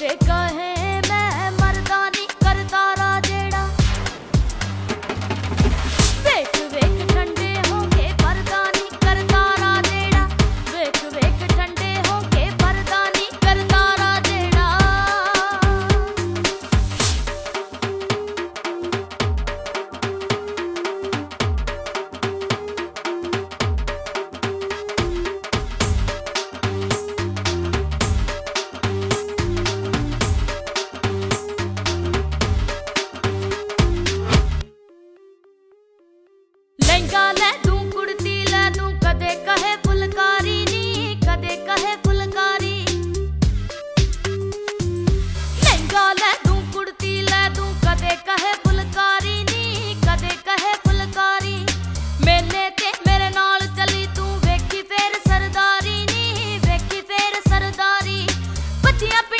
के कहे मैं मरदा नहीं करदा रा जेड़ा वेख वेख ठंडे हो के परदा नहीं करदा रा जेड़ा वेख वेख ठंडे हो के परदा नहीं करदा रा जेड़ा लहंगा ले दूं कुड़ती ले दूं कदे कहे फुलकारी नी कदे कहे फुलकारी लहंगा ले दूं कुड़ती ले दूं कदे कहे फुलकारी नी कदे कहे फुलकारी मेले ते मेरे नाल चली तू वेखी फेर सरदारी नी वेखी फेर सरदारी बच्चियां